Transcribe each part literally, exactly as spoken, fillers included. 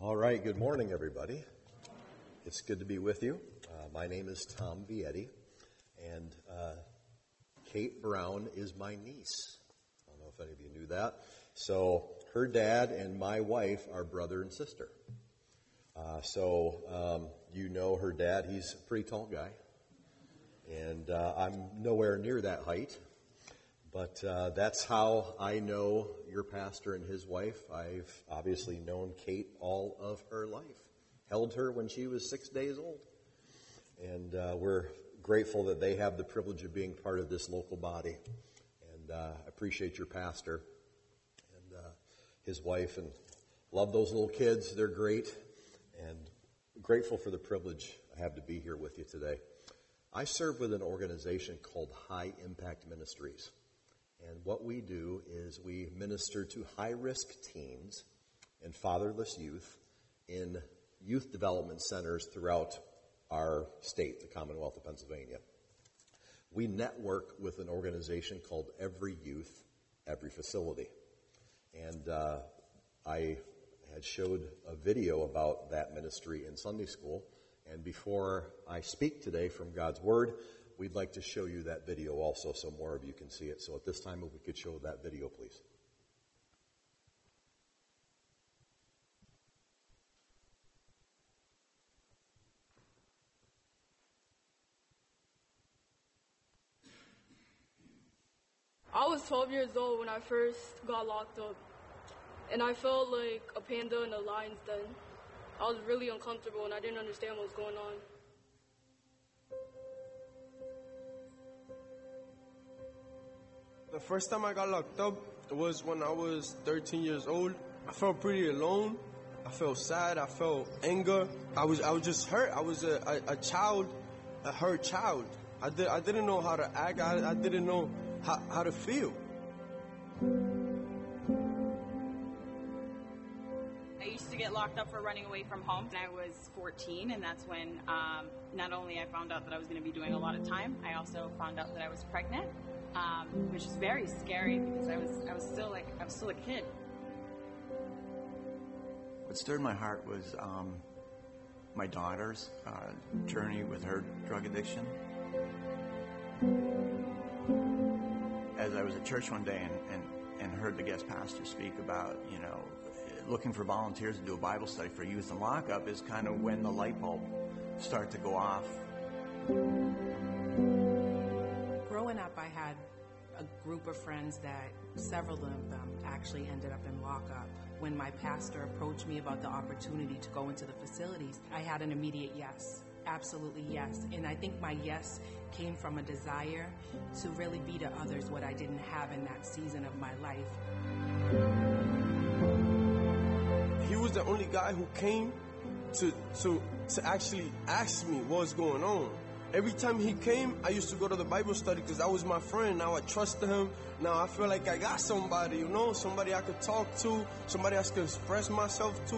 All right, good morning, everybody. It's good to be with you. Uh, my name is Tom Vietti, and uh, Kate Brown is my niece. I don't know if any of you knew that. So her dad and my wife are brother and sister. Uh, so um, you know her dad, he's a pretty tall guy, and uh, I'm nowhere near that height. But uh, that's how I know your pastor and his wife. I've obviously known Kate all of her life. Held her when she was six days old. And uh, we're grateful that they have the privilege of being part of this local body. And uh, I appreciate your pastor and uh, his wife. And love those little kids. They're great. And grateful for the privilege I have to be here with you today. I serve with an organization called High Impact Ministries. And what we do is we minister to high-risk teens and fatherless youth in youth development centers throughout our state, the Commonwealth of Pennsylvania. We network with an organization called Every Youth, Every Facility. And uh, I had showed a video about that ministry in Sunday school. And before I speak today from God's Word, we'd like to show you that video also so more of you can see it. So at this time, if we could show that video, please. I was twelve years old when I first got locked up, and I felt like a panda in a lion's den. I was really uncomfortable, and I didn't understand what was going on. The first time I got locked up was when I was thirteen years old. I felt pretty alone. I felt sad. I felt anger. I was I was just hurt. I was a, a, a child, a hurt child. I, did, I didn't know how to act. I, I didn't know how, how to feel. I used to get locked up for running away from home when I was fourteen, and that's when um, not only I found out that I was going to be doing a lot of time, I also found out that I was pregnant. Um, which is very scary because I was I was still like I was still a kid. What stirred my heart was um, my daughter's uh, journey with her drug addiction. As I was at church one day and, and, and heard the guest pastor speak about, you know, looking for volunteers to do a Bible study for youth in lockup is kind of when the light bulb started to go off. Growing up, I had a group of friends that several of them actually ended up in lockup. When my pastor approached me about the opportunity to go into the facilities, I had an immediate yes, absolutely yes. And I think my yes came from a desire to really be to others what I didn't have in that season of my life. He was the only guy who came to, to, to actually ask me what was going on. Every time he came, I used to go to the Bible study because that was my friend. Now I trusted him. Now I feel like I got somebody, you know, somebody I could talk to, somebody I could express myself to.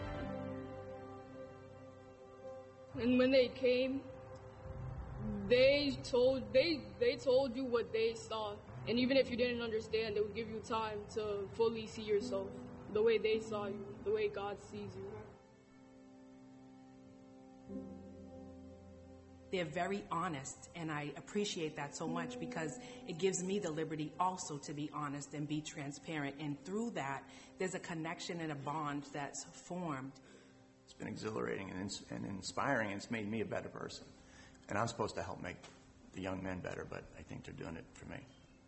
And when they came, they told they they told you what they saw. And even if you didn't understand, they would give you time to fully see yourself the way they saw you, the way God sees you. They're very honest, and I appreciate that so much because it gives me the liberty also to be honest and be transparent. And through that, there's a connection and a bond that's formed. It's been exhilarating and, ins- and inspiring, and it's made me a better person. And I'm supposed to help make the young men better, but I think they're doing it for me.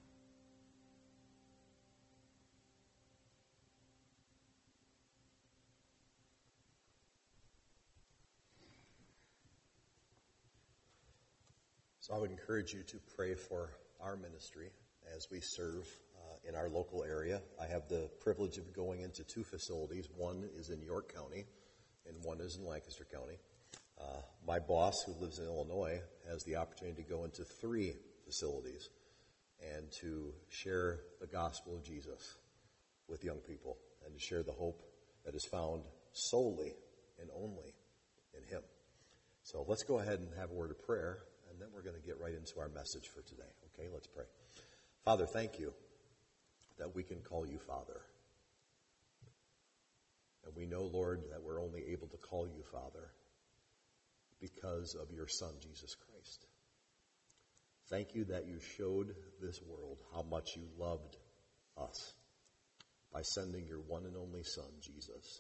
So I would encourage you to pray for our ministry as we serve uh, in our local area. I have the privilege of going into two facilities. One is in York County, and one is in Lancaster County. Uh, my boss, who lives in Illinois, has the opportunity to go into three facilities and to share the gospel of Jesus with young people and to share the hope that is found solely and only in Him. So let's go ahead and have a word of prayer. And then we're going to get right into our message for today. Okay, let's pray. Father, thank you that we can call you Father. And And we know, Lord, that we're only able to call you Father because of your Son, Jesus Christ. Thank you that you showed this world how much you loved us by sending your one and only Son, Jesus,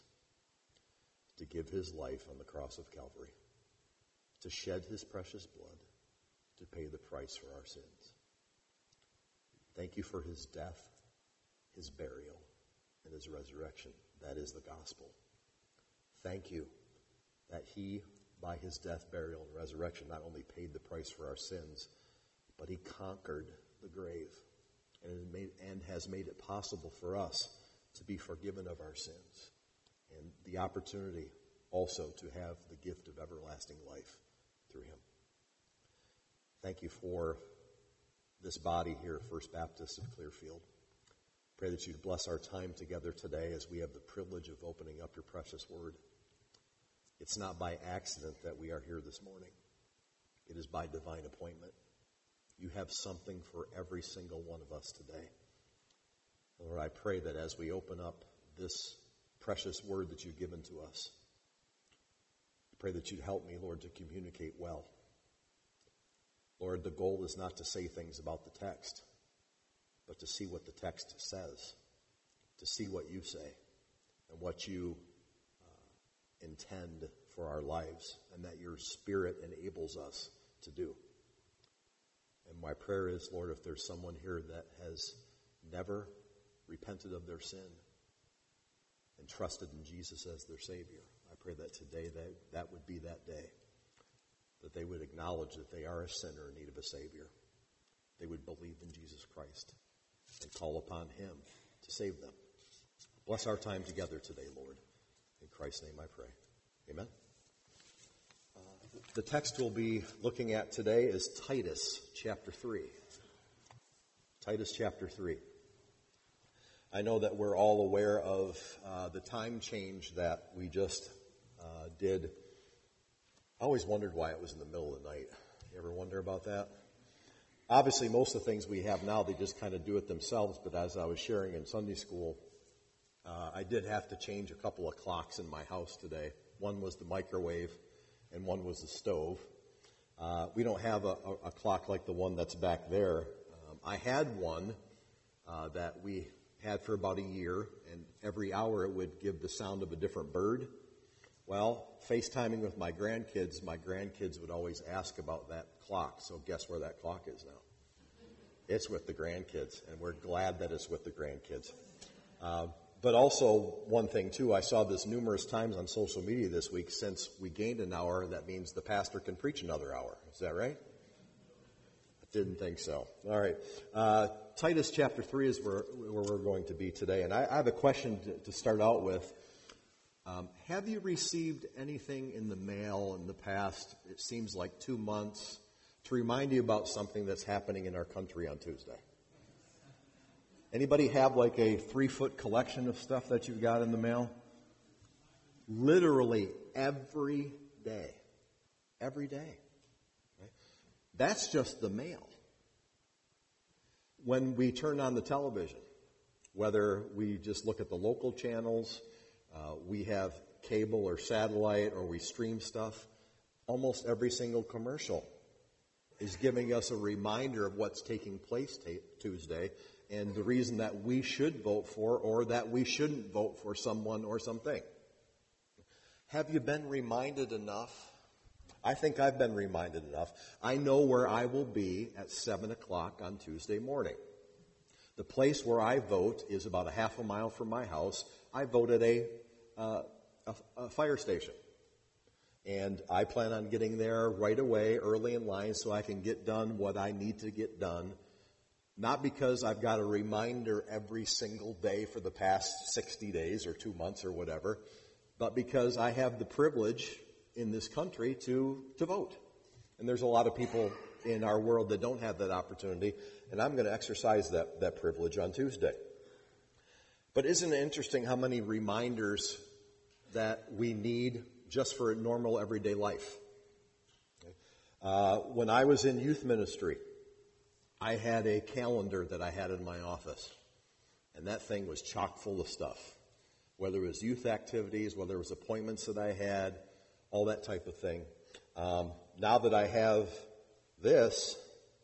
to give his life on the cross of Calvary, to shed his precious blood, to pay the price for our sins. Thank you for his death, his burial, and his resurrection. That is the gospel. Thank you that he, by his death, burial, and resurrection, not only paid the price for our sins, but he conquered the grave and has made, and has made it possible for us to be forgiven of our sins and the opportunity also to have the gift of everlasting life through him. Thank you for this body here, First Baptist of Clearfield. Pray that you'd bless our time together today as we have the privilege of opening up your precious word. It's not by accident that we are here this morning. It is by divine appointment. You have something for every single one of us today. Lord, I pray that as we open up this precious word that you've given to us, I pray that you'd help me, Lord, to communicate well. Lord, the goal is not to say things about the text, but to see what the text says, to see what you say and what you uh, intend for our lives, and that your Spirit enables us to do. And my prayer is, Lord, if there's someone here that has never repented of their sin and trusted in Jesus as their Savior, I pray that today that, that would be that day, that they would acknowledge that they are a sinner in need of a Savior. They would believe in Jesus Christ and call upon him to save them. Bless our time together today, Lord. In Christ's name I pray. Amen. The text we'll be looking at today is Titus chapter three. Titus chapter three. I know that we're all aware of uh, the time change that we just uh, did. I always wondered why it was in the middle of the night. You ever wonder about that? Obviously, most of the things we have now, they just kind of do it themselves, but as I was sharing in Sunday school, uh, I did have to change a couple of clocks in my house today. One was the microwave, and one was the stove. Uh, we don't have a, a, a clock like the one that's back there. Um, I had one uh, that we had for about a year, and every hour it would give the sound of a different bird. Well, FaceTiming with my grandkids, my grandkids would always ask about that clock. So guess where that clock is now? It's with the grandkids, and we're glad that it's with the grandkids. Uh, But also, one thing, too, I saw this numerous times on social media this week. Since we gained an hour, that means the pastor can preach another hour. Is that right? I didn't think so. All right. Uh, Titus chapter three is where, where we're going to be today. And I, I have a question to, to start out with. Um, have you received anything in the mail in the past, it seems like two months, to remind you about something that's happening in our country on Tuesday? Anybody have like a three-foot collection of stuff that you've got in the mail? Literally every day. Every day. Right? That's just the mail. When we turn on the television, whether we just look at the local channels, uh, we have cable or satellite, or we stream stuff, almost every single commercial is giving us a reminder of what's taking place t- Tuesday, and the reason that we should vote for or that we shouldn't vote for someone or something. Have you been reminded enough? I think I've been reminded enough. I know where I will be at seven o'clock on Tuesday morning. The place where I vote is about a half a mile from my house. I vote at a, uh, a, a fire station. And I plan on getting there right away, early in line, so I can get done what I need to get done. Not because I've got a reminder every single day for the past sixty days or two months or whatever, but because I have the privilege in this country to, to vote. And there's a lot of people in our world that don't have that opportunity, and I'm going to exercise that, that privilege on Tuesday. But isn't it interesting how many reminders that we need just for normal everyday life? Uh, when I was in youth ministry, I had a calendar that I had in my office, and that thing was chock full of stuff. whether it was youth activities, whether it was appointments that I had, all that type of thing. Um, now that I have this,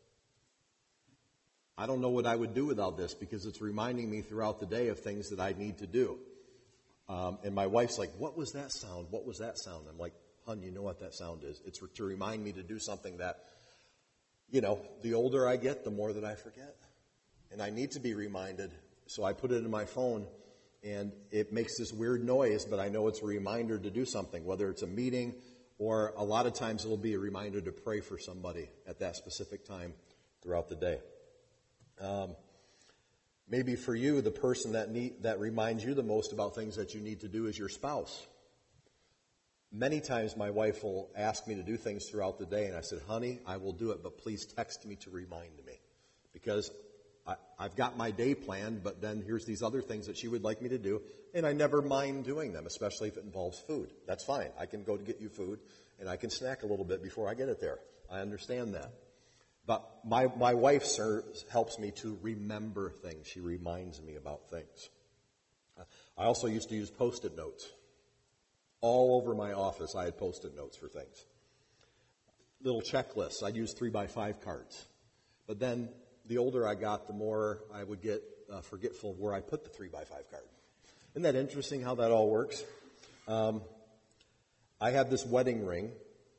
I don't know what I would do without this because it's reminding me throughout the day of things that I need to do. Um, and my wife's like, what was that sound? What was that sound? I'm like, hon, you know what that sound is. It's to remind me to do something that, you know, the older I get, the more that I forget. And I need to be reminded. So I put it in my phone, and it makes this weird noise, but I know it's a reminder to do something, whether it's a meeting or a lot of times it'll be a reminder to pray for somebody at that specific time throughout the day. Um, maybe for you, the person that need, that reminds you the most about things that you need to do is your spouse. Many times my wife will ask me to do things throughout the day, and I said, honey, I will do it, but please text me to remind me. Because I, I've got my day planned, but then here's these other things that she would like me to do, and I never mind doing them, especially if it involves food. That's fine. I can go to get you food, and I can snack a little bit before I get it there. I understand that. But my, my wife serves, helps me to remember things. She reminds me about things. I also used to use Post-it notes. All over my office, I had Post-it notes for things. Little checklists. I'd use three by five cards. But then the older I got, the more I would get uh, forgetful of where I put the three by five card. Isn't that interesting how that all works? Um, I have this wedding ring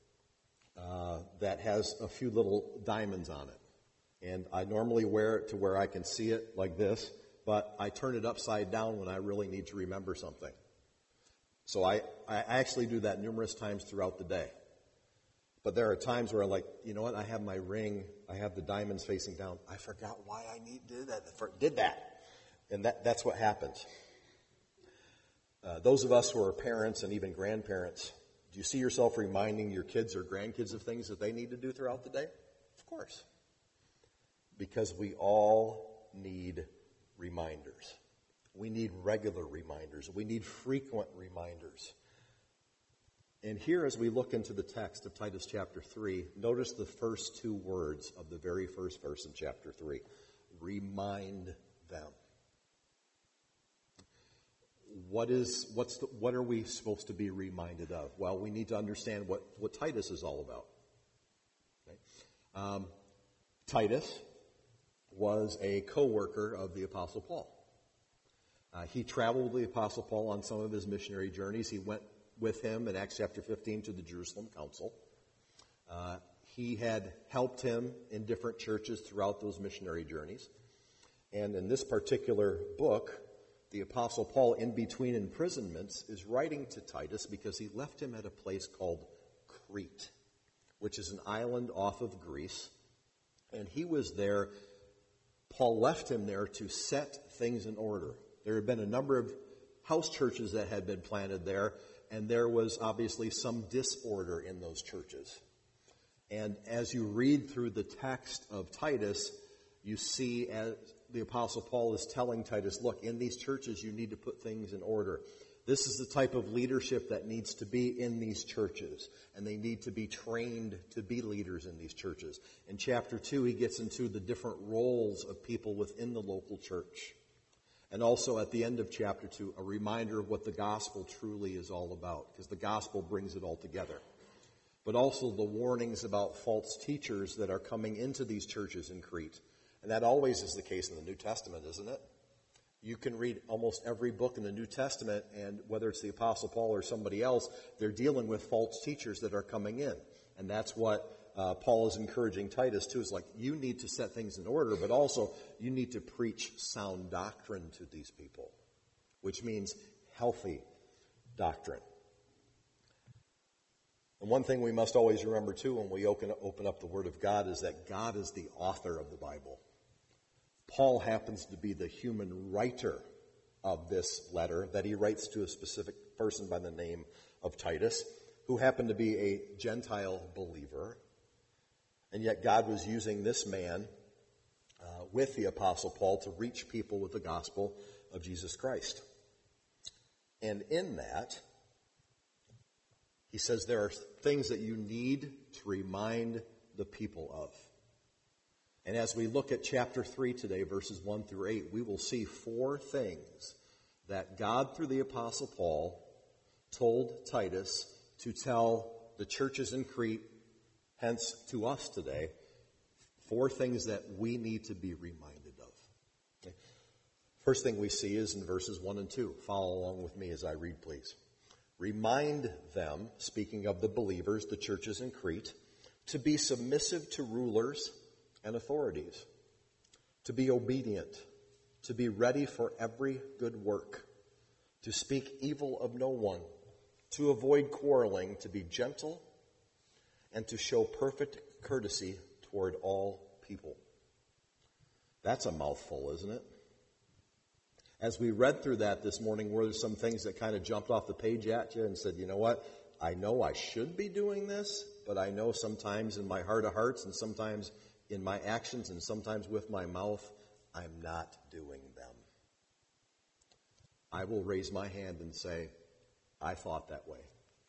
uh, that has a few little diamonds on it. And I normally wear it to where I can see it like this, but I turn it upside down when I really need to remember something. So I, I actually do that numerous times throughout the day. But there are times where I'm like, you know what, I have my ring, I have the diamonds facing down. I forgot why I need did that. Did that. And that, that's what happens. Uh, those of us who are parents and even grandparents, do you see yourself reminding your kids or grandkids of things that they need to do throughout the day? Of course. Because we all need reminders. We need regular reminders. We need frequent reminders. And here, as we look into the text of Titus chapter three, notice the first two words of the very first verse in chapter three. Remind them. What is, what's the, what are we supposed to be reminded of? Well, we need to understand what, what Titus is all about. Okay? Um, Titus was a co-worker of the Apostle Paul. Uh, he traveled with the Apostle Paul on some of his missionary journeys. He went with him in Acts chapter fifteen to the Jerusalem Council. Uh, he had helped him in different churches throughout those missionary journeys. And in this particular book, the Apostle Paul, in between imprisonments, is writing to Titus because he left him at a place called Crete, which is an island off of Greece. And he was there, Paul left him there to set things in order. There had been a number of house churches that had been planted there, and there was obviously some disorder in those churches. And as you read through the text of Titus, you see as the Apostle Paul is telling Titus, look, in these churches you need to put things in order. This is the type of leadership that needs to be in these churches, and they need to be trained to be leaders in these churches. In chapter two, he gets into the different roles of people within the local church. And also at the end of chapter two, a reminder of what the gospel truly is all about, because the gospel brings it all together. But also the warnings about false teachers that are coming into these churches in Crete. And that always is the case in the New Testament, isn't it? You can read almost every book in the New Testament, and whether it's the Apostle Paul or somebody else, they're dealing with false teachers that are coming in. And that's what Uh, Paul is encouraging Titus too, is like, you need to set things in order, but also you need to preach sound doctrine to these people, which means healthy doctrine. And one thing we must always remember too when we open, open up the Word of God is that God is the author of the Bible. Paul happens to be the human writer of this letter that he writes to a specific person by the name of Titus, who happened to be a Gentile believer. And yet God was using this man uh, with the Apostle Paul to reach people with the gospel of Jesus Christ. And in that, he says there are things that you need to remind the people of. And as we look at chapter three today, verses one through eight, we will see four things that God, through the Apostle Paul, told Titus to tell the churches in Crete, hence to us today, four things that we need to be reminded of. Okay. First thing we see is in verses one and two. Follow along with me as I read, please. Remind them, speaking of the believers, the churches in Crete, to be submissive to rulers and authorities, to be obedient, to be ready for every good work, to speak evil of no one, to avoid quarreling, to be gentle, and to show perfect courtesy toward all people. That's a mouthful, isn't it? As we read through that this morning, were there some things that kind of jumped off the page at you and said, you know what, I know I should be doing this, but I know sometimes in my heart of hearts and sometimes in my actions and sometimes with my mouth, I'm not doing them. I will raise my hand and say, I thought that way.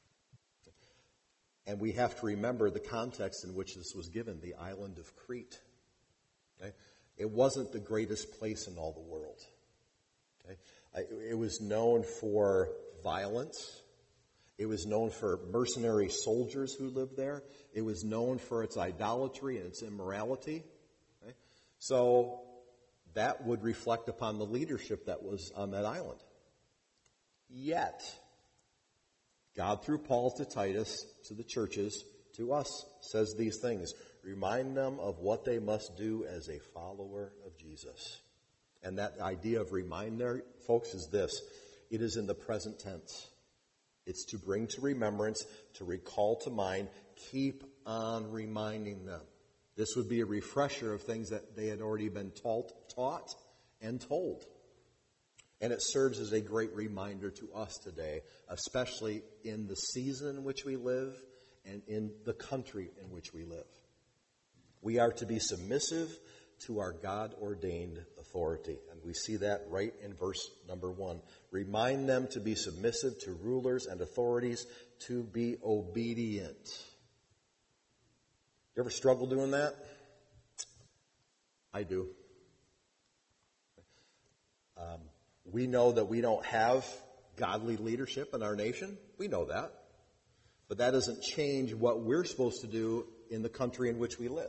And we have to remember the context in which this was given, the island of Crete. Okay? It wasn't the greatest place in all the world. Okay? It was known for violence. It was known for mercenary soldiers who lived there. It was known for its idolatry and its immorality. Okay? So that would reflect upon the leadership that was on that island. Yet, God, through Paul to Titus, to the churches, to us, says these things. Remind them of what they must do as a follower of Jesus. And that idea of reminder, folks, is this. It is in the present tense. It's to bring to remembrance, to recall to mind, keep on reminding them. This would be a refresher of things that they had already been taught, taught and told. And it serves as a great reminder to us today, especially in the season in which we live and in the country in which we live. We are to be submissive to our God-ordained authority. And we see that right in verse number one. Remind them to be submissive to rulers and authorities, to be obedient. You ever struggle doing that? I do. Um, we know that we don't have godly leadership in our nation. We know that. But that doesn't change what we're supposed to do in the country in which we live.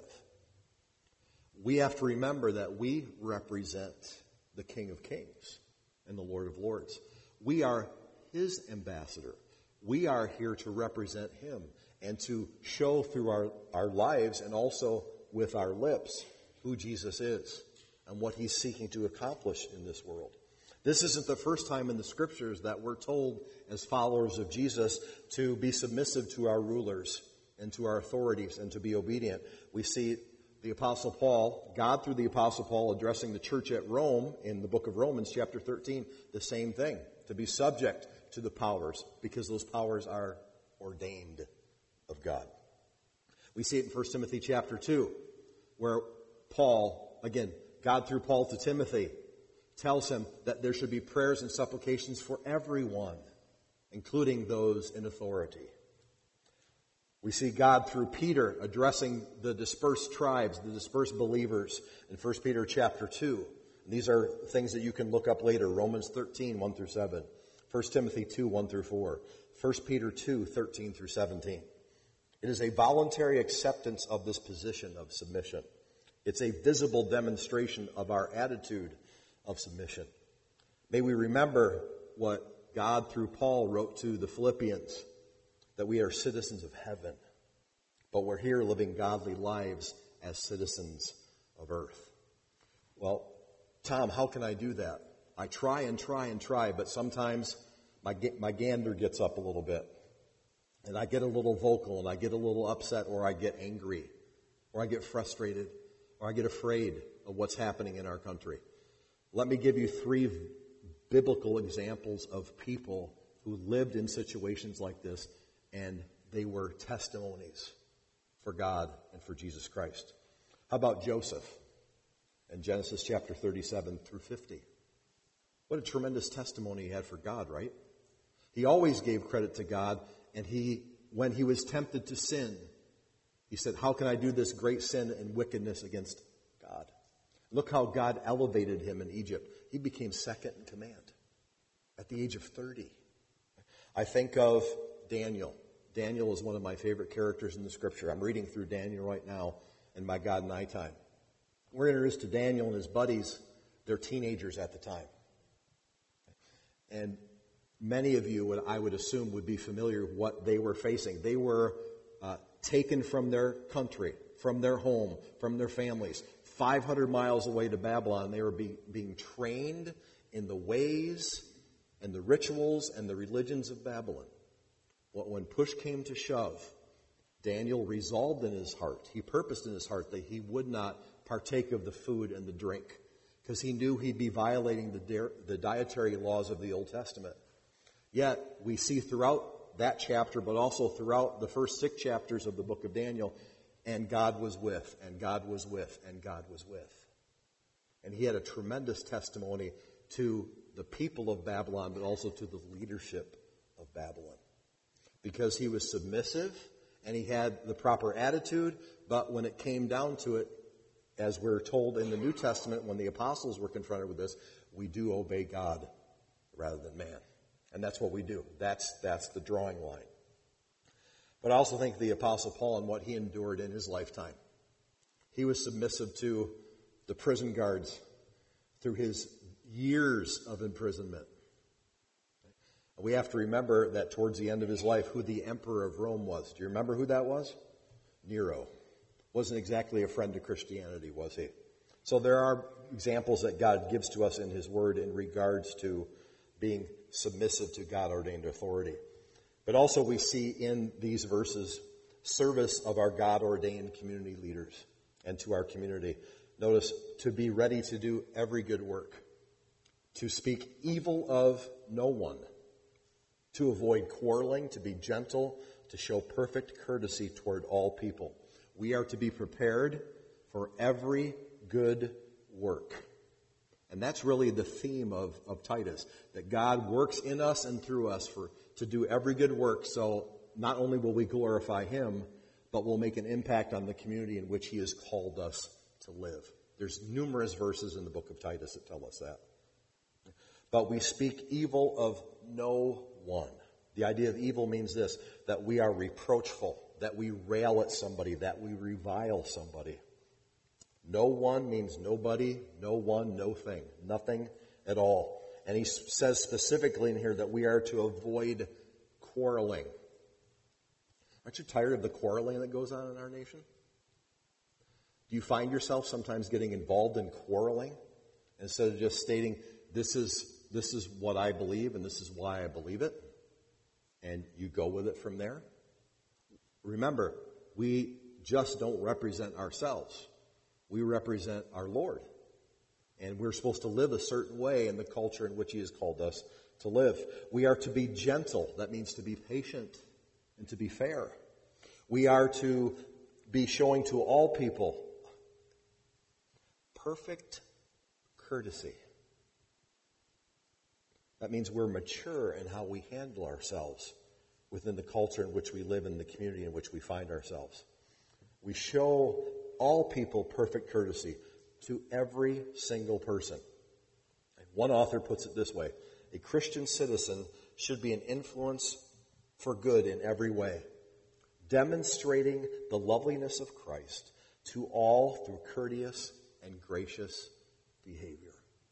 We have to remember that we represent the King of Kings and the Lord of Lords. We are His ambassador. We are here to represent Him and to show through our, our lives and also with our lips who Jesus is and what He's seeking to accomplish in this world. This isn't the first time in the Scriptures that we're told as followers of Jesus to be submissive to our rulers and to our authorities and to be obedient. We see the Apostle Paul, God through the Apostle Paul addressing the church at Rome in the book of Romans chapter thirteen, the same thing, to be subject to the powers because those powers are ordained of God. We see it in First Timothy chapter two, where Paul, again, God through Paul to Timothy, tells him that there should be prayers and supplications for everyone, including those in authority. We see God through Peter addressing the dispersed tribes, the dispersed believers in First Peter chapter two. And these are things that you can look up later. Romans thirteen, one through seven. First Timothy two, one through four. First Peter two, thirteen through seventeen. It is a voluntary acceptance of this position of submission. It's a visible demonstration of our attitude of submission. May we remember what God through Paul wrote to the Philippians, that we are citizens of heaven, but we're here living godly lives as citizens of earth. Well, Tom, how can I do that? I try and try and try, but sometimes my, my gander gets up a little bit, and I get a little vocal, and I get a little upset, or I get angry, or I get frustrated, or I get afraid of what's happening in our country. Let me give you three biblical examples of people who lived in situations like this, and they were testimonies for God and for Jesus Christ. How about Joseph in Genesis chapter thirty-seven through fifty? What a tremendous testimony he had for God, right? He always gave credit to God, and he, when he was tempted to sin, he said, how can I do this great sin and wickedness against God? Look how God elevated him in Egypt. He became second in command. at the age of thirty. I think of Daniel. Daniel is one of my favorite characters in the scripture. I'm reading through Daniel right now in my God and I time. We're introduced to Daniel and his buddies. They're teenagers at the time. And many of you, I would assume, would be familiar with what they were facing. They were uh, taken from their country, from their home, from their families, five hundred miles away to Babylon. They were be, being trained in the ways and the rituals and the religions of Babylon. Well, when push came to shove, Daniel resolved in his heart, he purposed in his heart that he would not partake of the food and the drink, because he knew he'd be violating the, di- the dietary laws of the Old Testament. Yet, we see throughout that chapter, but also throughout the first six chapters of the book of Daniel, and God was with, and God was with, and God was with. And he had a tremendous testimony to the people of Babylon, but also to the leadership of Babylon. Because he was submissive, and he had the proper attitude, but when it came down to it, as we're told in the New Testament, when the apostles were confronted with this, we do obey God rather than man. And that's what we do. That's, that's the drawing line. But I also think the Apostle Paul and what he endured in his lifetime. He was submissive to the prison guards through his years of imprisonment. We have to remember that towards the end of his life, who the emperor of Rome was. Do you remember who that was? Nero. Wasn't exactly a friend to Christianity, was he? So there are examples that God gives to us in his word in regards to being submissive to God-ordained authority. But also we see in these verses service of our God-ordained community leaders and to our community. Notice, to be ready to do every good work, to speak evil of no one, to avoid quarreling, to be gentle, to show perfect courtesy toward all people. We are to be prepared for every good work. And that's really the theme of, of Titus, that God works in us and through us for to do every good work, so not only will we glorify him, but we'll make an impact on the community in which he has called us to live. There's numerous verses in the book of Titus that tell us that. But we speak evil of no one. The idea of evil means this, that we are reproachful, that we rail at somebody, that we revile somebody. No one means nobody, no one, no thing, nothing at all. And he says specifically in here that we are to avoid quarreling. Aren't you tired of the quarreling that goes on in our nation? Do you find yourself sometimes getting involved in quarreling instead of just stating, this is this is what I believe and this is why I believe it, and you go with it from there? Remember, we just don't represent ourselves. We represent our Lord. And we're supposed to live a certain way in the culture in which he has called us to live. We are to be gentle. That means to be patient and to be fair. We are to be showing to all people perfect courtesy. That means we're mature in how we handle ourselves within the culture in which we live and the community in which we find ourselves. We show all people perfect courtesy to every single person. One author puts it this way: a Christian citizen should be an influence for good in every way, demonstrating the loveliness of Christ to all through courteous and gracious behavior.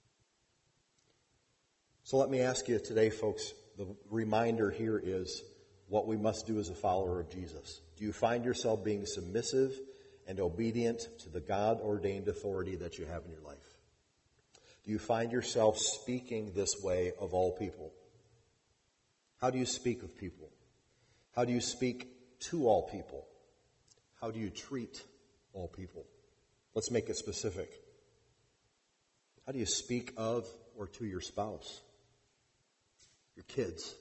So let me ask you today, folks, the reminder here is what we must do as a follower of Jesus. Do you find yourself being submissive and obedient to the God-ordained authority that you have in your life? Do you find yourself speaking this way of all people? How do you speak of people? How do you speak to all people? How do you treat all people? Let's make it specific. How do you speak of or to your spouse, your kids,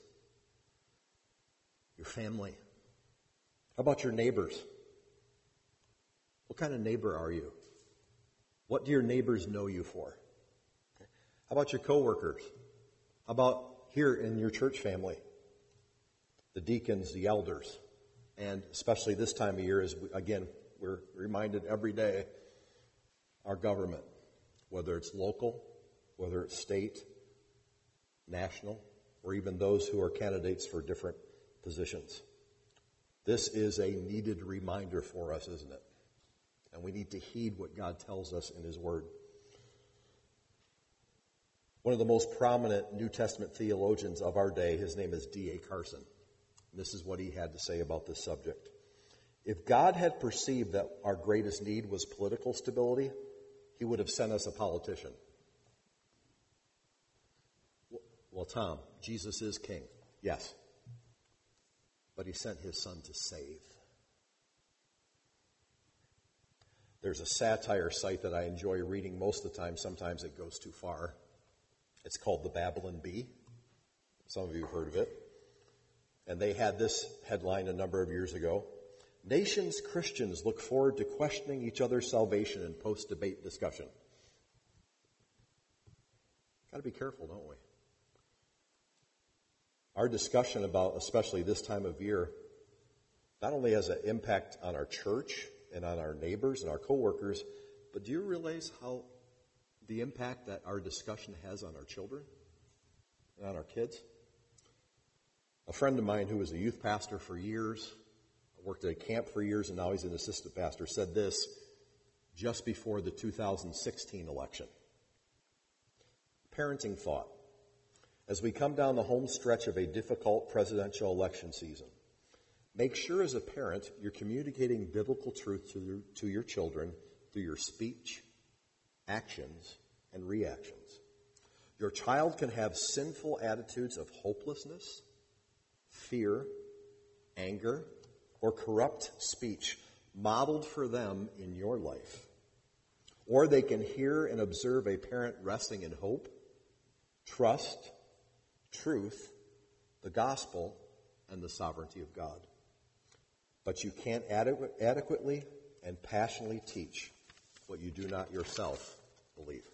your family? How about your neighbors? What kind of neighbor are you? What do your neighbors know you for? How about your coworkers? How about here in your church family? The deacons, the elders, and especially this time of year, as we, again, we're reminded every day, our government, whether it's local, whether it's state, national, or even those who are candidates for different positions. This is a needed reminder for us, isn't it? And we need to heed what God tells us in His Word. One of the most prominent New Testament theologians of our day, his name is D A Carson. This is what he had to say about this subject. If God had perceived that our greatest need was political stability, He would have sent us a politician. Well, Tom, Jesus is king. Yes. But He sent His Son to save. There's a satire site that I enjoy reading most of the time. Sometimes it goes too far. It's called the Babylon Bee. Some of you have heard of it. And they had this headline a number of years ago. Nations Christians look forward to questioning each other's salvation in post-debate discussion. Got to be careful, don't we? Our discussion about, especially this time of year, not only has an impact on our church and on our neighbors and our coworkers, but do you realize how the impact that our discussion has on our children and on our kids? A friend of mine who was a youth pastor for years, worked at a camp for years, and now he's an assistant pastor, said this just before the two thousand sixteen election. Parenting thought. As we come down the home stretch of a difficult presidential election season, make sure as a parent you're communicating biblical truth to your, to your children through your speech, actions, and reactions. Your child can have sinful attitudes of hopelessness, fear, anger, or corrupt speech modeled for them in your life. Or they can hear and observe a parent resting in hope, trust, truth, the gospel, and the sovereignty of God. But you can't adequate, adequately and passionately teach what you do not yourself believe.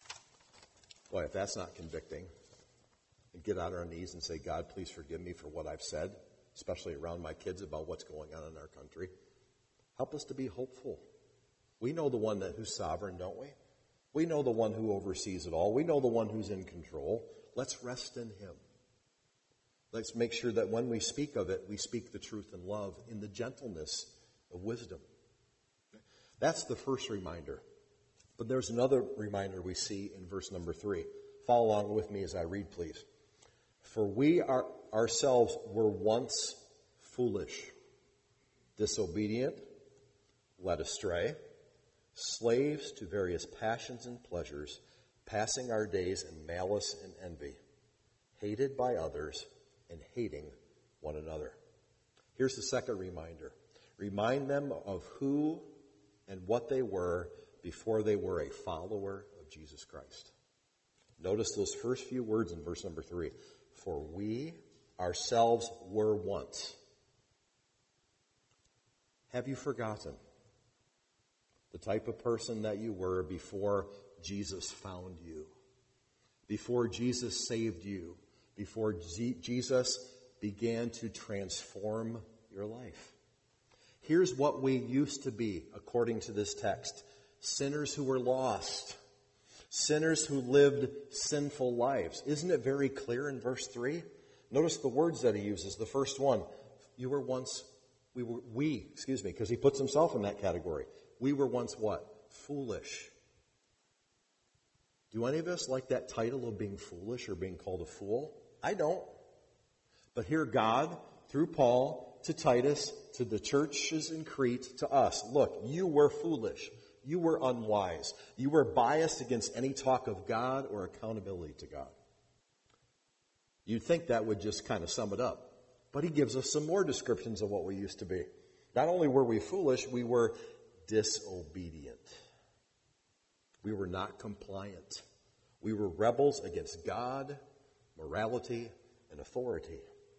Boy, if that's not convicting, and get on our knees and say, God, please forgive me for what I've said, especially around my kids about what's going on in our country. Help us to be hopeful. We know the one that who's sovereign, don't we? We know the one who oversees it all. We know the one who's in control. Let's rest in Him. Let's make sure that when we speak of it, we speak the truth in love, in the gentleness of wisdom. That's the first reminder. But there's another reminder we see in verse number three. Follow along with me as I read, please. For we are, ourselves were once foolish, disobedient, led astray, slaves to various passions and pleasures, passing our days in malice and envy, hated by others and hating one another. Here's the second reminder. Remind them of who and what they were before they were a follower of Jesus Christ. Notice those first few words in verse number three. For we ourselves were once. Have you forgotten the type of person that you were before Jesus found you? Before Jesus saved you? Before G- Jesus began to transform your life? Here's what we used to be, according to this text. Sinners who were lost. Sinners who lived sinful lives. Isn't it very clear in verse three? Notice the words that he uses. The first one, you were once, we were, we, excuse me, because he puts himself in that category. We were once what? Foolish. Do any of us like that title of being foolish or being called a fool? I don't. But here God, through Paul, to Titus, to the churches in Crete, to us, look, you were foolish. You were unwise. You were biased against any talk of God or accountability to God. You'd think that would just kind of sum it up. But he gives us some more descriptions of what we used to be. Not only were we foolish, we were disobedient. We were not compliant. We were rebels against God, morality, and authority.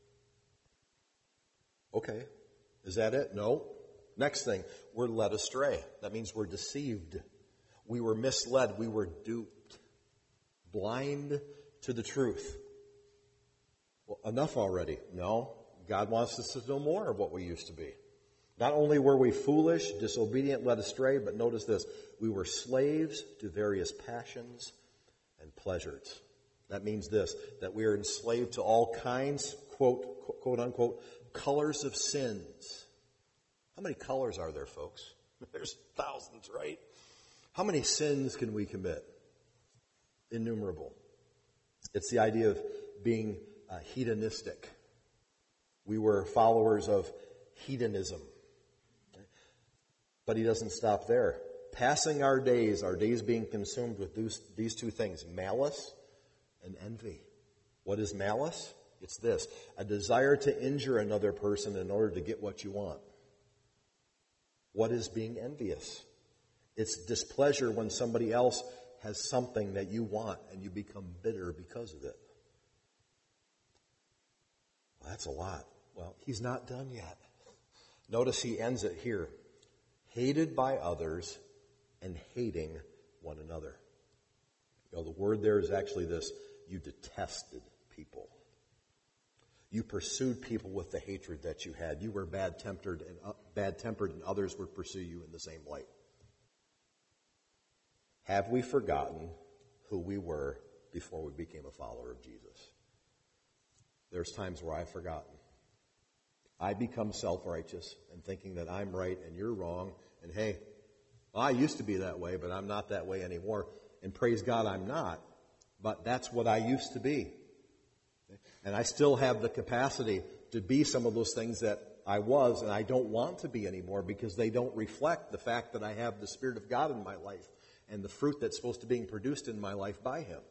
Okay, is that it? No. Next thing, we're led astray. That means we're deceived. We were misled. We were duped. Blind to the truth. Well, enough already. No, God wants us to know more of what we used to be. Not only were we foolish, disobedient, led astray, but notice this, we were slaves to various passions and pleasures. That means this, that we are enslaved to all kinds, quote, quote unquote, colors of sins. How many colors are there, folks? There's thousands, right? How many sins can we commit? Innumerable. It's the idea of being uh, hedonistic. We were followers of hedonism. But he doesn't stop there. Passing our days, our days being consumed with these, these two things, malice and envy. What is malice? It's this, a desire to injure another person in order to get what you want. What is being envious? It's displeasure when somebody else has something that you want and you become bitter because of it. Well, that's a lot. Well, he's not done yet. Notice he ends it here. Hated by others and hating one another. You know, the word there is actually this, you detested people. You pursued people with the hatred that you had. You were bad-tempered and uh, bad-tempered, and others would pursue you in the same light. Have we forgotten who we were before we became a follower of Jesus? There's times where I've forgotten. I become self-righteous and thinking that I'm right and you're wrong. And hey, well, I used to be that way, but I'm not that way anymore. And praise God, I'm not. But that's what I used to be. And I still have the capacity to be some of those things that I was and I don't want to be anymore because they don't reflect the fact that I have the Spirit of God in my life and the fruit that's supposed to be being produced in my life by Him.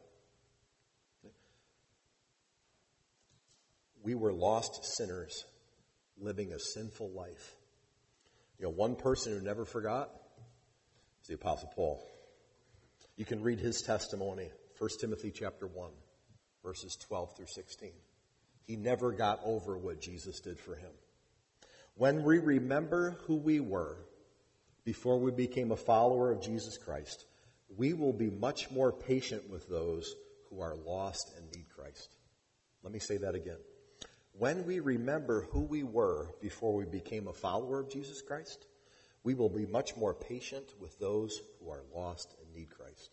We were lost sinners living a sinful life. You know, one person who never forgot is the Apostle Paul. You can read his testimony, First Timothy chapter one, verses twelve through sixteen. He never got over what Jesus did for him. When we remember who we were before we became a follower of Jesus Christ, we will be much more patient with those who are lost and need Christ. Let me say that again. When we remember who we were before we became a follower of Jesus Christ, we will be much more patient with those who are lost and need Christ.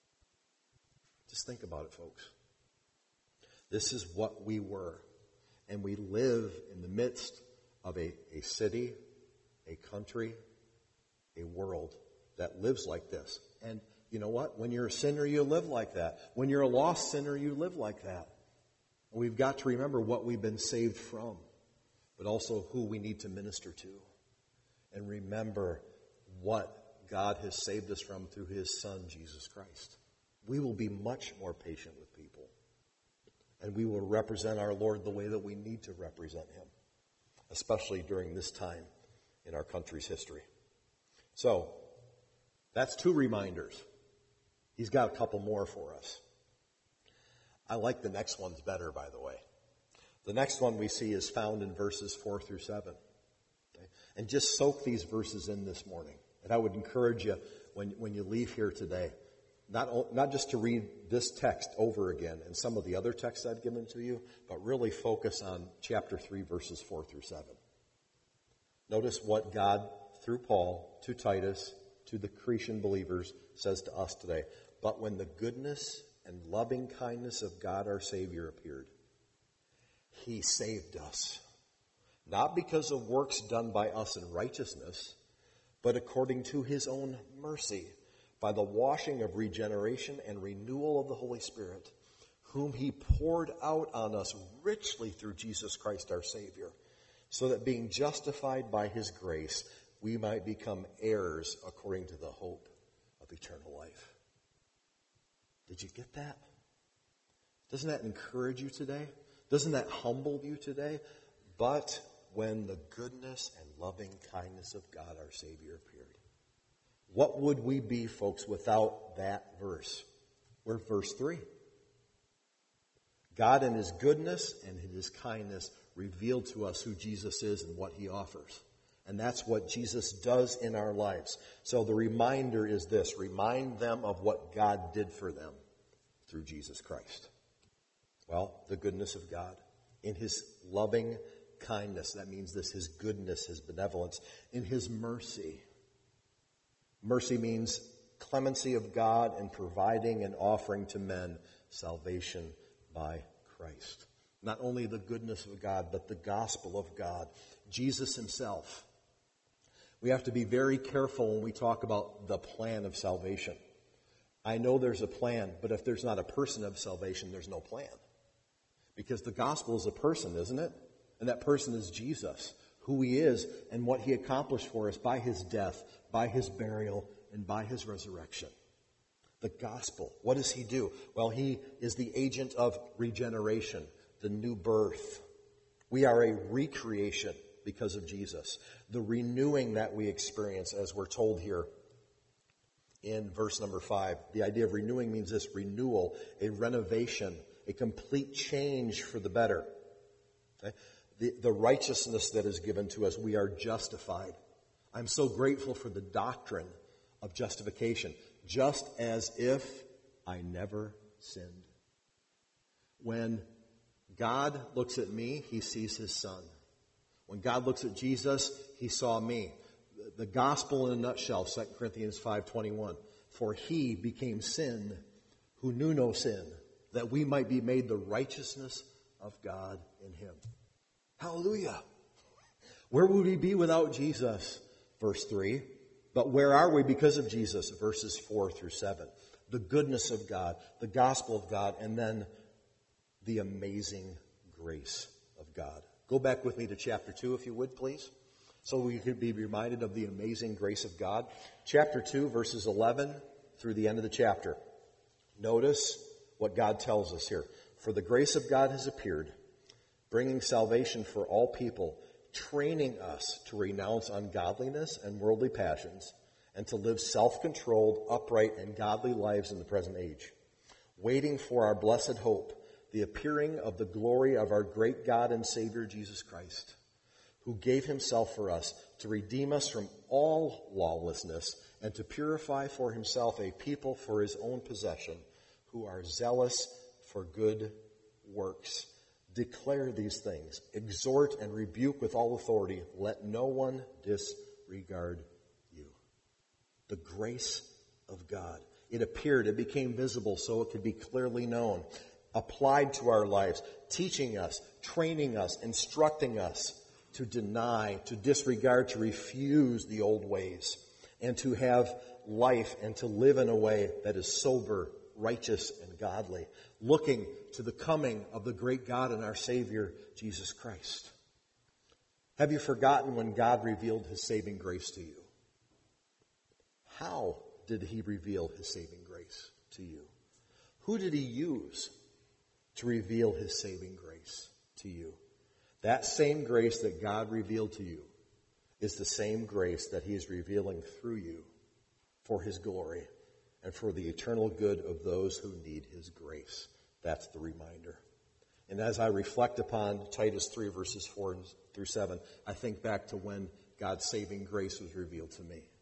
Just think about it, folks. This is what we were. And we live in the midst of a, a city, a country, a world that lives like this. And you know what? When you're a sinner, you live like that. When you're a lost sinner, you live like that. And we've got to remember what we've been saved from, but also who we need to minister to. And remember what God has saved us from through His Son, Jesus Christ. We will be much more patient with people. And we will represent our Lord the way that we need to represent Him, especially during this time in our country's history. So, that's two reminders. He's got a couple more for us. I like the next ones better, by the way. The next one we see is found in verses four through seven. Okay? And just soak these verses in this morning. And I would encourage you, when, when you leave here today, not, not just to read this text over again and some of the other texts I've given to you, but really focus on chapter three, verses four through seven. Notice what God, through Paul, to Titus, to the Cretan believers, says to us today. But when the goodness and loving kindness of God our Savior appeared, He saved us, not because of works done by us in righteousness, but according to His own mercy, by the washing of regeneration and renewal of the Holy Spirit, whom He poured out on us richly through Jesus Christ our Savior, so that being justified by His grace, we might become heirs according to the hope of eternal life. Did you get that? Doesn't that encourage you today? Doesn't that humble you today? But when the goodness and loving kindness of God our Savior appeared. What would we be, folks, without that verse? We're verse three. God in His goodness and in His kindness revealed to us who Jesus is and what He offers. And that's what Jesus does in our lives. So the reminder is this. Remind them of what God did for them through Jesus Christ. Well, the goodness of God. In His loving kindness. That means this, His goodness, His benevolence. In His mercy. Mercy means clemency of God in providing and offering to men salvation by Christ. Not only the goodness of God, but the gospel of God. Jesus himself. We have to be very careful when we talk about the plan of salvation. I know there's a plan, but if there's not a person of salvation, there's no plan. Because the gospel is a person, isn't it? And that person is Jesus, who he is and what he accomplished for us by his death, by his burial, and by his resurrection. The gospel, what does he do? Well, he is the agent of regeneration, the new birth. We are a recreation because of Jesus. The renewing that we experience, as we're told here in verse number five. The idea of renewing means this: renewal, a renovation, a complete change for the better. Okay? The, the righteousness that is given to us, we are justified. I'm so grateful for the doctrine of justification. Just as if I never sinned. When God looks at me, he sees his son. When God looks at Jesus, he saw me. The gospel in a nutshell, Second Corinthians five twenty-one. For he became sin who knew no sin, that we might be made the righteousness of God in him. Hallelujah. Where would we be without Jesus? Verse three. But where are we because of Jesus? Verses four through seven. The goodness of God, the gospel of God, and then the amazing grace of God. Go back with me to chapter two, if you would, please, so we could be reminded of the amazing grace of God. Chapter two, verses eleven through the end of the chapter. Notice what God tells us here. For the grace of God has appeared, bringing salvation for all people, training us to renounce ungodliness and worldly passions, and to live self-controlled, upright, and godly lives in the present age, waiting for our blessed hope, the appearing of the glory of our great God and Savior Jesus Christ, who gave himself for us to redeem us from all lawlessness and to purify for himself a people for his own possession, who are zealous for good works. Declare these things, exhort and rebuke with all authority. Let no one disregard you. The grace of God. It appeared, it became visible so it could be clearly known, applied to our lives, teaching us, training us, instructing us to deny, to disregard, to refuse the old ways, and to have life and to live in a way that is sober, righteous, and godly, looking to the coming of the great God and our Savior, Jesus Christ. Have you forgotten when God revealed his saving grace to you? How did he reveal his saving grace to you? Who did he use to reveal his saving grace to you? That same grace that God revealed to you is the same grace that he is revealing through you for his glory and for the eternal good of those who need his grace. That's the reminder. And as I reflect upon Titus three, verses four through seven, I think back to when God's saving grace was revealed to me.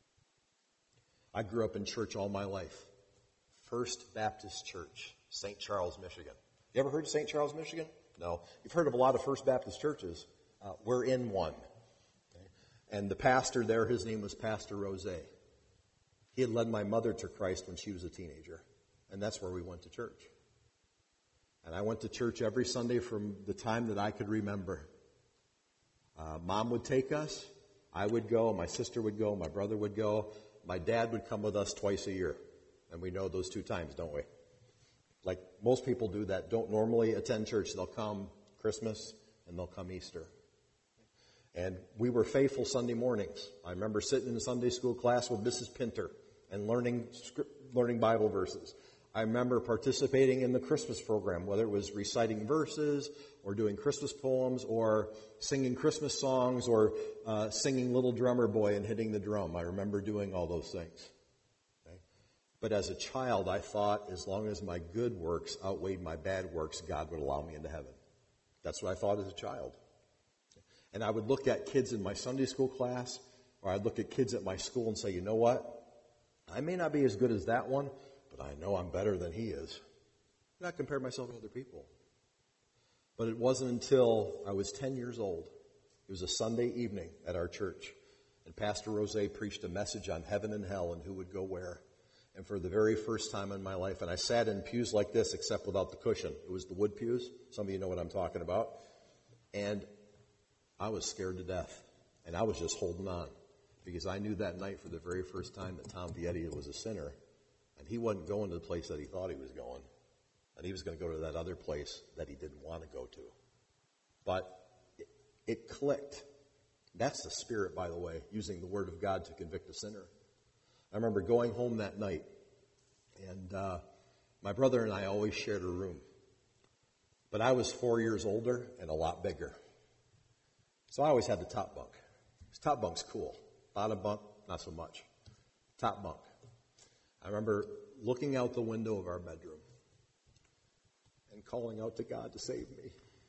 I grew up in church all my life. First Baptist Church, Saint Charles, Michigan. You ever heard of Saint Charles, Michigan? No. You've heard of a lot of First Baptist churches. Uh, we're in one. Okay? And the pastor there, his name was Pastor Rose. He had led my mother to Christ when she was a teenager. And that's where we went to church. And I went to church every Sunday from the time that I could remember. Uh, Mom would take us. I would go. My sister would go. My brother would go. My dad would come with us twice a year. And we know those two times, don't we? Like most people do that don't normally attend church. They'll come Christmas and they'll come Easter. And we were faithful Sunday mornings. I remember sitting in the Sunday school class with Missus Pinter and learning learning Bible verses. I remember participating in the Christmas program, whether it was reciting verses or doing Christmas poems or singing Christmas songs or uh, singing Little Drummer Boy and hitting the drum. I remember doing all those things. Okay? But as a child, I thought as long as my good works outweighed my bad works, God would allow me into heaven. That's what I thought as a child. And I would look at kids in my Sunday school class, or I'd look at kids at my school and say, you know what? I may not be as good as that one, but I know I'm better than he is. And I compare myself to other people. But it wasn't until I was ten years old. It was a Sunday evening at our church. And Pastor Rose preached a message on heaven and hell and who would go where. And for the very first time in my life, and I sat in pews like this except without the cushion. It was the wood pews. Some of you know what I'm talking about. And I was scared to death. And I was just holding on. Because I knew that night for the very first time that Tom Vietti was a sinner. And he wasn't going to the place that he thought he was going. And he was going to go to that other place that he didn't want to go to. But it, it clicked. That's the Spirit, by the way, using the Word of God to convict a sinner. I remember going home that night, and uh, my brother and I always shared a room. But I was four years older and a lot bigger. So I always had the top bunk. This top bunk's cool. Bottom bunk, not so much. Top bunk. I remember looking out the window of our bedroom and calling out to God to save me.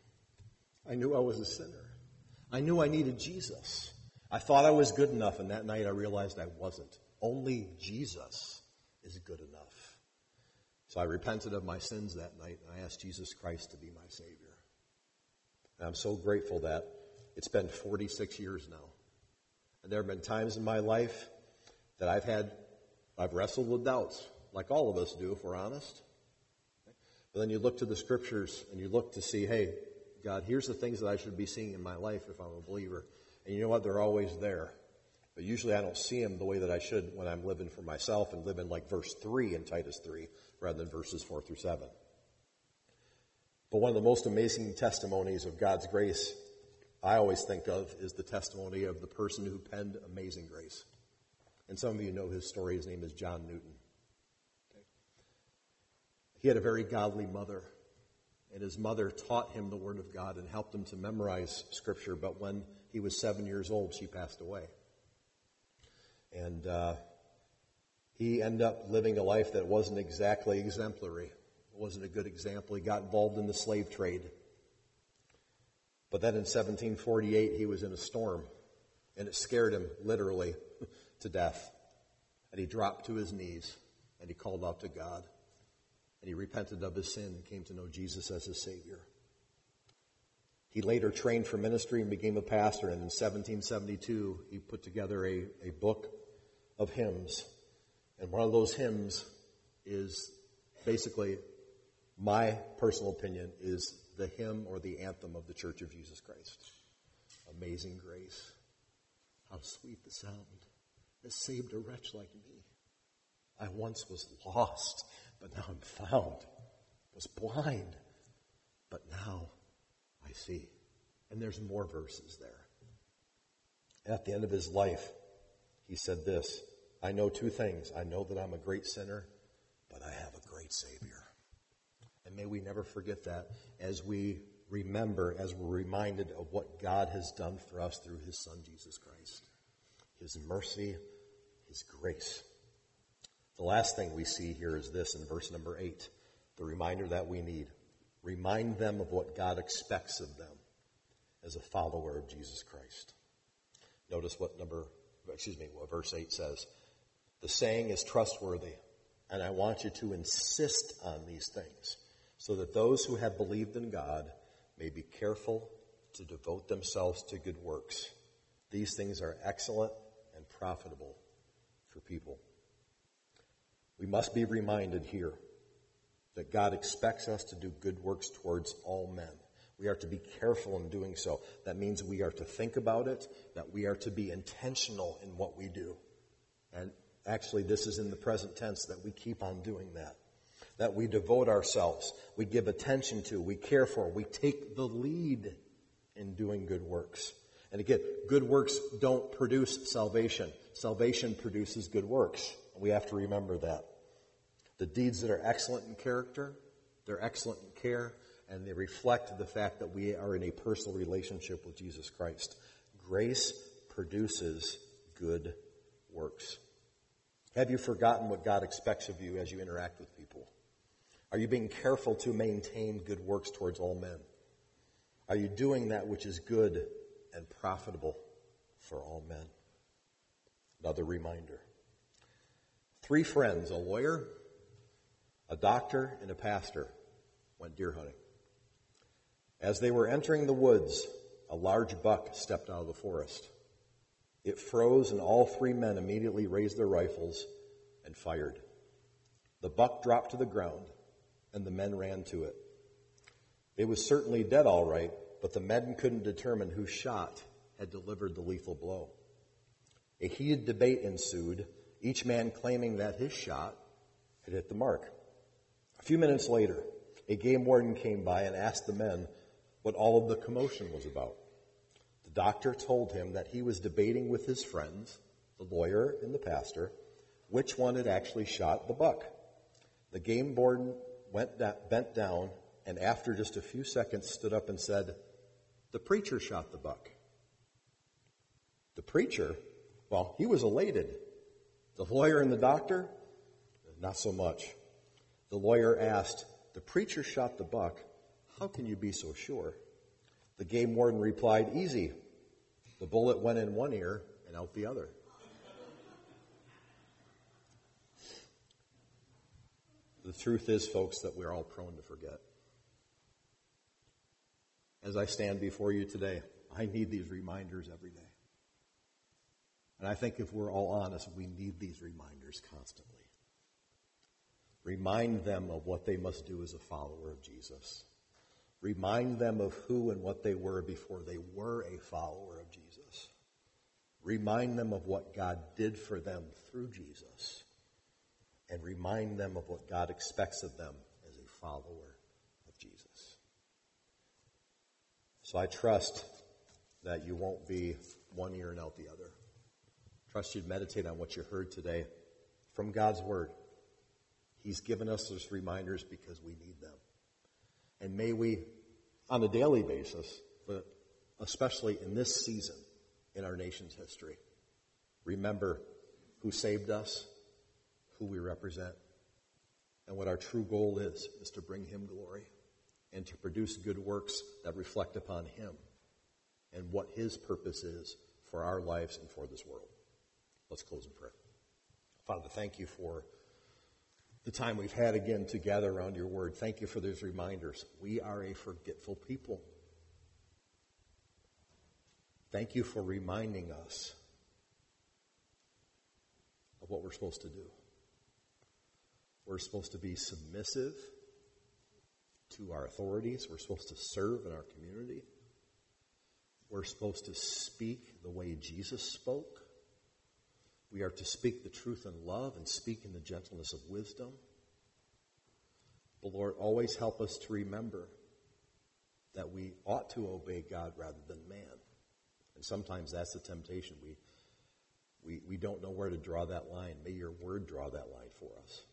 I knew I was a sinner. I knew I needed Jesus. I thought I was good enough, and that night I realized I wasn't. Only Jesus is good enough. So I repented of my sins that night, and I asked Jesus Christ to be my Savior. And I'm so grateful that it's been forty-six years now. And there have been times in my life that I've had, I've wrestled with doubts, like all of us do, if we're honest. But then you look to the Scriptures, and you look to see, hey, God, here's the things that I should be seeing in my life if I'm a believer. And you know what? They're always there. But usually I don't see them the way that I should when I'm living for myself and living like verse three in Titus three rather than verses four through seven. But one of the most amazing testimonies of God's grace I always think of is the testimony of the person who penned Amazing Grace. And some of you know his story. His name is John Newton. Okay. He had a very godly mother. And his mother taught him the Word of God and helped him to memorize Scripture. But when he was seven years old, she passed away. And uh, he ended up living a life that wasn't exactly exemplary. It wasn't a good example. He got involved in the slave trade. But then in seventeen forty-eight, he was in a storm. And it scared him, literally, to death. And he dropped to his knees. And he called out to God. And he repented of his sin and came to know Jesus as his Savior. He later trained for ministry and became a pastor. And in seventeen seventy-two, he put together a, a book of hymns. And one of those hymns is basically, my personal opinion, is the hymn or the anthem of the Church of Jesus Christ. Amazing Grace. How sweet the sound that saved a wretch like me. I once was lost, but now I'm found. Was blind, but now I see. And there's more verses there. At the end of his life, he said this, I know two things. I know that I'm a great sinner, but I have a great Savior. And may we never forget that as we remember, as we're reminded of what God has done for us through his Son, Jesus Christ. His mercy, his grace. The last thing we see here is this in verse number eight, the reminder that we need. Remind them of what God expects of them as a follower of Jesus Christ. Notice what number, excuse me, what verse eight says. The saying is trustworthy, and I want you to insist on these things, so that those who have believed in God may be careful to devote themselves to good works. These things are excellent and profitable for people. We must be reminded here that God expects us to do good works towards all men. We are to be careful in doing so. That means we are to think about it, that we are to be intentional in what we do. And actually, this is in the present tense, that we keep on doing that. That we devote ourselves, we give attention to, we care for, we take the lead in doing good works. And again, good works don't produce salvation. Salvation produces good works. We have to remember that. The deeds that are excellent in character, they're excellent in care, and they reflect the fact that we are in a personal relationship with Jesus Christ. Grace produces good works. Have you forgotten what God expects of you as you interact with people? Are you being careful to maintain good works towards all men? Are you doing that which is good and profitable for all men? Another reminder. Three friends, a lawyer, a doctor, and a pastor, went deer hunting. As they were entering the woods, a large buck stepped out of the forest. It froze, and all three men immediately raised their rifles and fired. The buck dropped to the ground, and the men ran to it. It was certainly dead all right, but the men couldn't determine whose shot had delivered the lethal blow. A heated debate ensued, each man claiming that his shot had hit the mark. A few minutes later, a game warden came by and asked the men what all of the commotion was about. The doctor told him that he was debating with his friends, the lawyer and the pastor, which one had actually shot the buck. The game warden went da- bent down and after just a few seconds stood up and said, "The preacher shot the buck." The preacher? Well, he was elated. The lawyer and the doctor? Not so much. The lawyer asked, "The preacher shot the buck. How can you be so sure?" The game warden replied, "Easy. The bullet went in one ear and out the other." The truth is, folks, that we're all prone to forget. As I stand before you today, I need these reminders every day. And I think if we're all honest, we need these reminders constantly. Remind them of what they must do as a follower of Jesus. Remind them of who and what they were before they were a follower of Jesus. Remind them of what God did for them through Jesus. And remind them of what God expects of them as a follower of Jesus. So I trust that you won't be one ear and out the other. Trust you'd meditate on what you heard today from God's Word. He's given us those reminders because we need them. And may we, on a daily basis, but especially in this season in our nation's history, remember who saved us, who we represent, and what our true goal is, is to bring Him glory and to produce good works that reflect upon Him and what His purpose is for our lives and for this world. Let's close in prayer. Father, thank you for the time we've had again together around your word. Thank you for those reminders. We are a forgetful people. Thank you for reminding us of what we're supposed to do. We're supposed to be submissive to our authorities. We're supposed to serve in our community. We're supposed to speak the way Jesus spoke. We are to speak the truth in love and speak in the gentleness of wisdom. But Lord, always help us to remember that we ought to obey God rather than man. And sometimes that's the temptation. We, we, we don't know where to draw that line. May your word draw that line for us.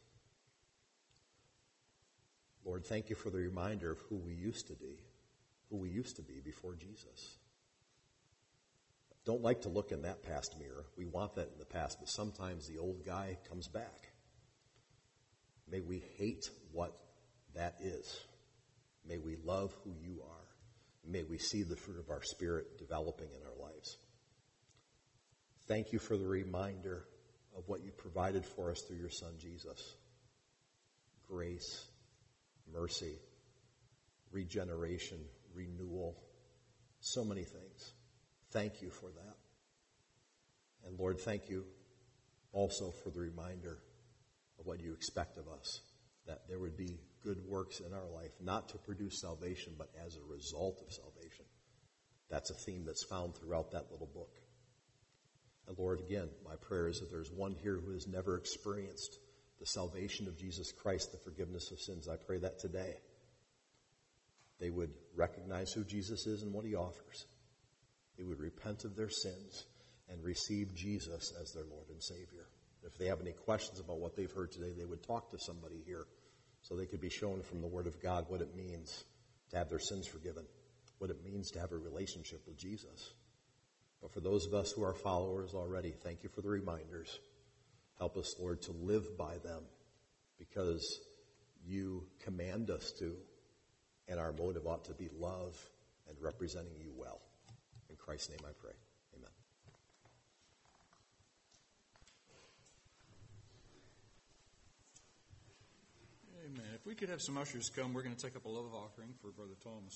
Lord, thank you for the reminder of who we used to be, who we used to be before Jesus. Don't like to look in that past mirror. We want that in the past, but sometimes the old guy comes back. May we hate what that is. May we love who you are. May we see the fruit of our Spirit developing in our lives. Thank you for the reminder of what you provided for us through your Son, Jesus. Grace, mercy, regeneration, renewal, so many things. Thank you for that. And Lord, thank you also for the reminder of what you expect of us, that there would be good works in our life, not to produce salvation, but as a result of salvation. That's a theme that's found throughout that little book. And Lord, again, my prayer is that there's one here who has never experienced the salvation of Jesus Christ, the forgiveness of sins. I pray that today they would recognize who Jesus is and what he offers. They would repent of their sins and receive Jesus as their Lord and Savior. If they have any questions about what they've heard today, they would talk to somebody here so they could be shown from the Word of God what it means to have their sins forgiven, what it means to have a relationship with Jesus. But for those of us who are followers already, thank you for the reminders. Help us, Lord, to live by them because you command us to, and our motive ought to be love and representing you well. In Christ's name I pray. Amen. Amen. If we could have some ushers come, we're going to take up a love offering for Brother Thomas.